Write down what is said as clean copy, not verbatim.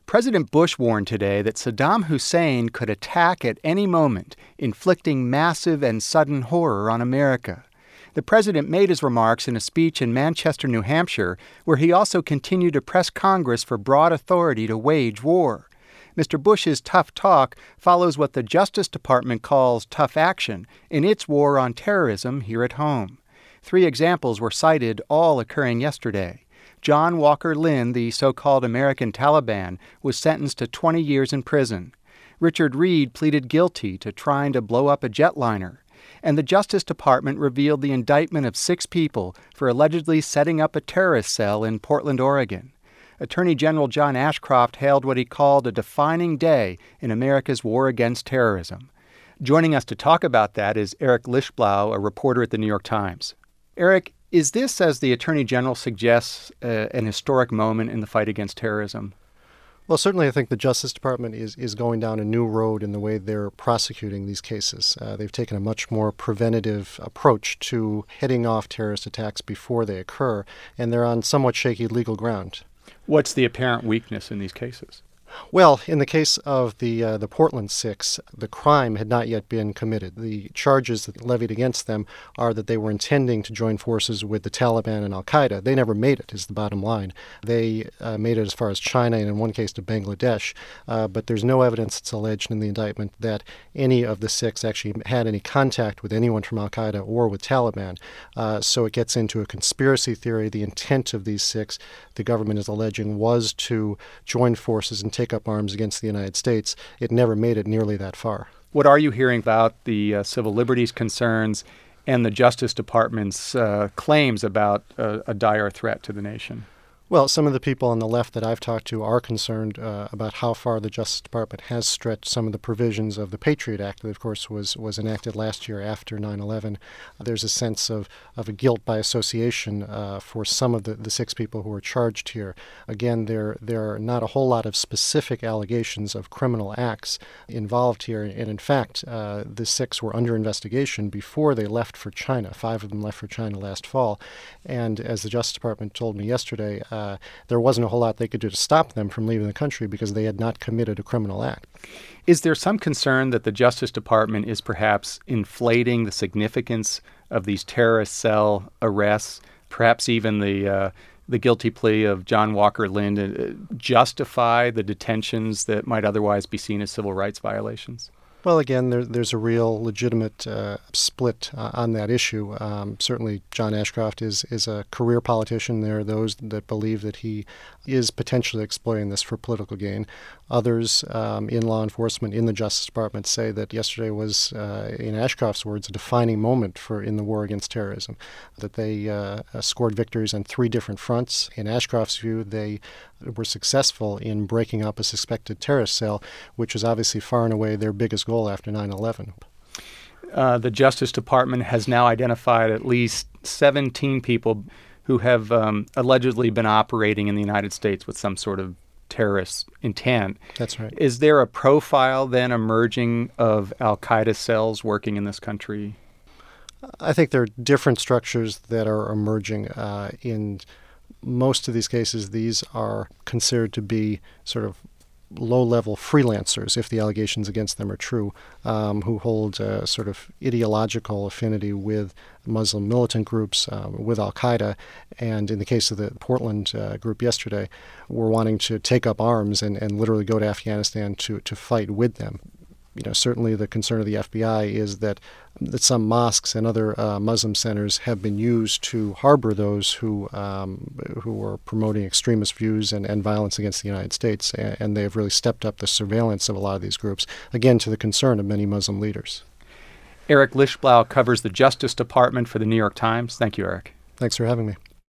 President Bush warned today that Saddam Hussein could attack at any moment, inflicting massive and sudden horror on America. The president made his remarks in a speech in Manchester, New Hampshire, where he also continued to press Congress for broad authority to wage war. Mr. Bush's tough talk follows what the Justice Department calls tough action in its war on terrorism here at home. 3 examples were cited, all occurring yesterday. John Walker Lindh, the so-called American Taliban, was sentenced to 20 years in prison. Richard Reed pleaded guilty to trying to blow up a jetliner. And the Justice Department revealed the indictment of 6 people for allegedly setting up a terrorist cell in Portland, Oregon. Attorney General John Ashcroft hailed what he called a defining day in America's war against terrorism. Joining us to talk about that is Eric Lichtblau, a reporter at the New York Times. Eric, is this, as the Attorney General suggests, an historic moment in the fight against terrorism? Well, certainly I think the Justice Department is going down a new road in the way they're prosecuting these cases. They've taken a much more preventative approach to heading off terrorist attacks before they occur, and they're on somewhat shaky legal ground. What's the apparent weakness in these cases? Well, in the case of the Portland 6, the crime had not yet been committed. The charges that levied against them are that they were intending to join forces with the Taliban and al-Qaeda. They never made it, is the bottom line. They made it as far as China and in one case to Bangladesh, but there's no evidence that's alleged in the indictment that any of the 6 actually had any contact with anyone from al-Qaeda or with Taliban. So it gets into a conspiracy theory. The intent of these 6, the government is alleging, was to join forces and take up arms against the United States. It never made it nearly that far. What are you hearing about the civil liberties concerns and the Justice Department's claims about a dire threat to the nation? Well, some of the people on the left that I've talked to are concerned about how far the Justice Department has stretched some of the provisions of the Patriot Act that, of course, was enacted last year after 9/11. There's a sense of a guilt by association for some of the 6 people who are charged here. Again, there are not a whole lot of specific allegations of criminal acts involved here. And in fact, the 6 were under investigation before they left for China. 5 of them left for China last fall. And as the Justice Department told me yesterday, there wasn't a whole lot they could do to stop them from leaving the country because they had not committed a criminal act. Is there some concern that the Justice Department is perhaps inflating the significance of these terrorist cell arrests, perhaps even the guilty plea of John Walker Lindh, justify the detentions that might otherwise be seen as civil rights violations? Well, again, there's a real legitimate split on that issue. Certainly, John Ashcroft is a career politician. There are those that believe that he is potentially exploiting this for political gain. Others in law enforcement, in the Justice Department, say that yesterday was, in Ashcroft's words, a defining moment in the war against terrorism, that they scored victories on 3 different fronts. In Ashcroft's view, they were successful in breaking up a suspected terrorist cell, which was obviously far and away their biggest goal after 9/11. The Justice Department has now identified at least 17 people who have allegedly been operating in the United States with some sort of terrorist intent. That's right. Is there a profile then emerging of al-Qaeda cells working in this country? I think there are different structures that are emerging. In most of these cases, these are considered to be sort of low-level freelancers, if the allegations against them are true, who hold a sort of ideological affinity with Muslim militant groups, with al-Qaeda, and in the case of the Portland group yesterday, were wanting to take up arms and literally go to Afghanistan to fight with them. Certainly the concern of the FBI is that some mosques and other Muslim centers have been used to harbor those who are promoting extremist views and violence against the United States, and they have really stepped up the surveillance of a lot of these groups, again, to the concern of many Muslim leaders. Eric Lichtblau covers the Justice Department for the New York Times. Thank you, Eric. Thanks for having me.